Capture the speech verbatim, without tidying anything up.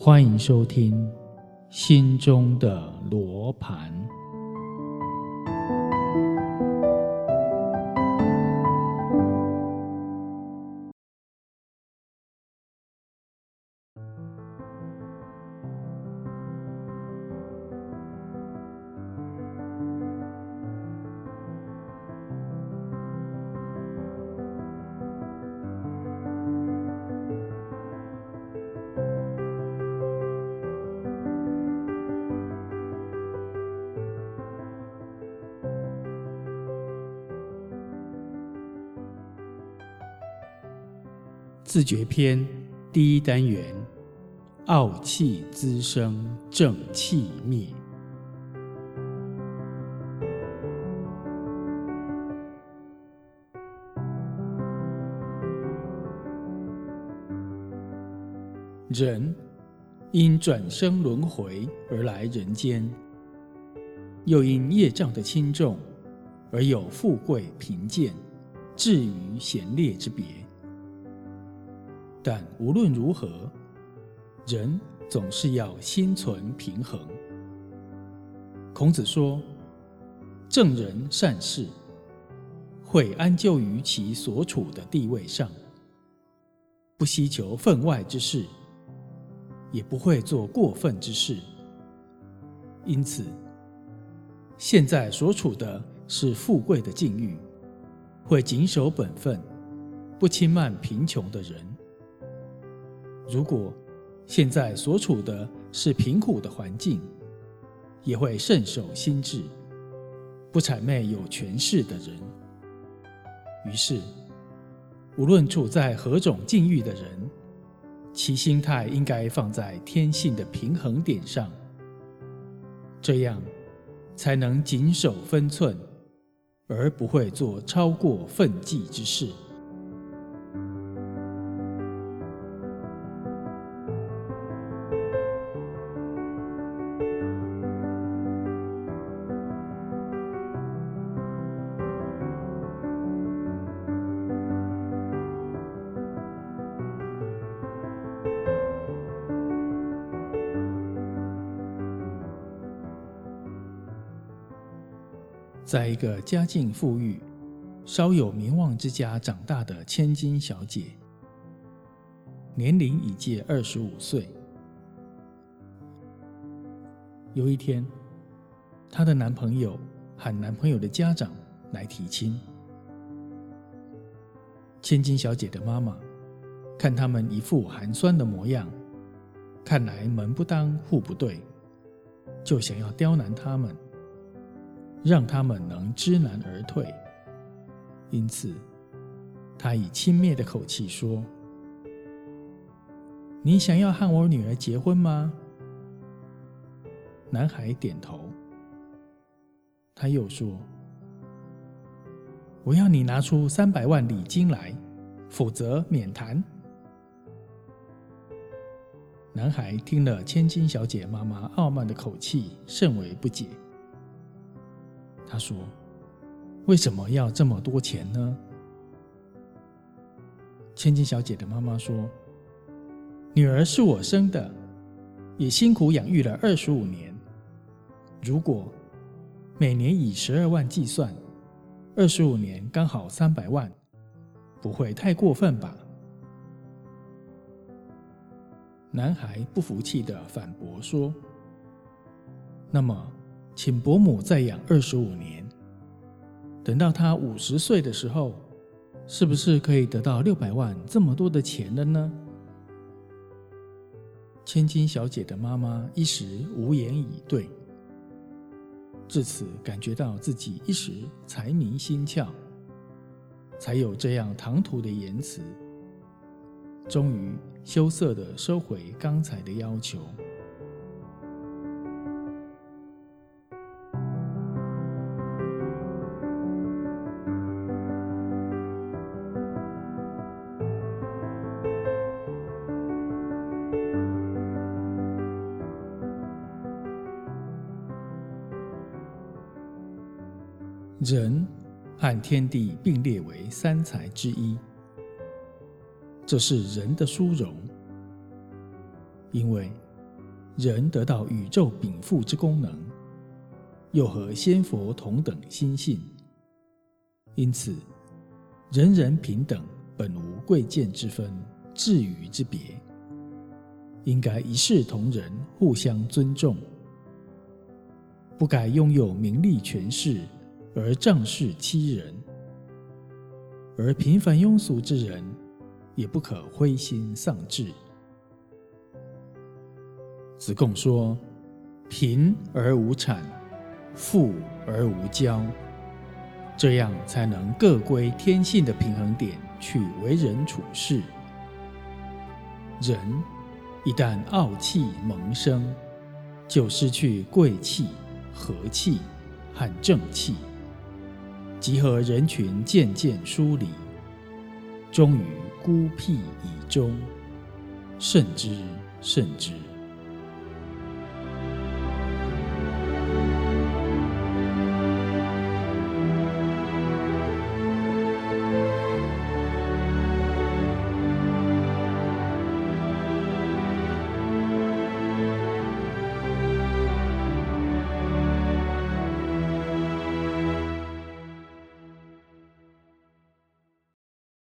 欢迎收听心中的罗盘。自觉篇第一单元：傲气滋生，正气灭。人因转生轮回而来人间，又因业障的轻重而有富贵贫贱、至于贤劣之别。但无论如何，人总是要心存平衡。孔子说，正人善事会安就于其所处的地位上，不希求分外之事，也不会做过分之事。因此，现在所处的是富贵的境遇，会谨守本分，不轻慢贫穷的人。如果现在所处的是贫苦的环境，也会慎守心志，不谄媚有权势的人。于是，无论处在何种境遇的人，其心态应该放在天性的平衡点上，这样才能谨守分寸，而不会做超过分际之事。在一个家境富裕、稍有名望之家长大的千金小姐，年龄已届二十五岁。有一天，她的男朋友和男朋友的家长来提亲。千金小姐的妈妈看他们一副寒酸的模样，看来门不当户不对，就想要刁难他们，让他们能知难而退。因此，他以轻蔑的口气说：“你想要和我女儿结婚吗？”男孩点头。他又说：“我要你拿出三百万礼金来，否则免谈。”男孩听了千金小姐妈妈傲慢的口气，甚为不解。他说：“为什么要这么多钱呢？”千金小姐的妈妈说：“女儿是我生的，也辛苦养育了二十五年。如果每年以十二万计算，二十五年刚好三百万，不会太过分吧？”男孩不服气地反驳说：“那么，请伯母再养二十五年，等到她五十岁的时候，是不是可以得到六百万这么多的钱了呢？”千金小姐的妈妈一时无言以对，至此感觉到自己一时财迷心窍，才有这样唐突的言辞，终于羞涩地收回刚才的要求。人和天地并列为三才之一，这是人的殊荣。因为人得到宇宙禀赋之功能，又和仙佛同等心性，因此人人平等，本无贵贱之分，智愚之别，应该一视同仁，互相尊重，不该拥有名利权势而仗势欺人，而平凡庸俗之人也不可灰心丧志。子贡说：贫而无谄，富而无骄，这样才能各归天性的平衡点去为人处事。人一旦傲气萌生，就失去贵气、和气和正气，集合人群渐渐疏离，终于孤僻以终，慎之慎之。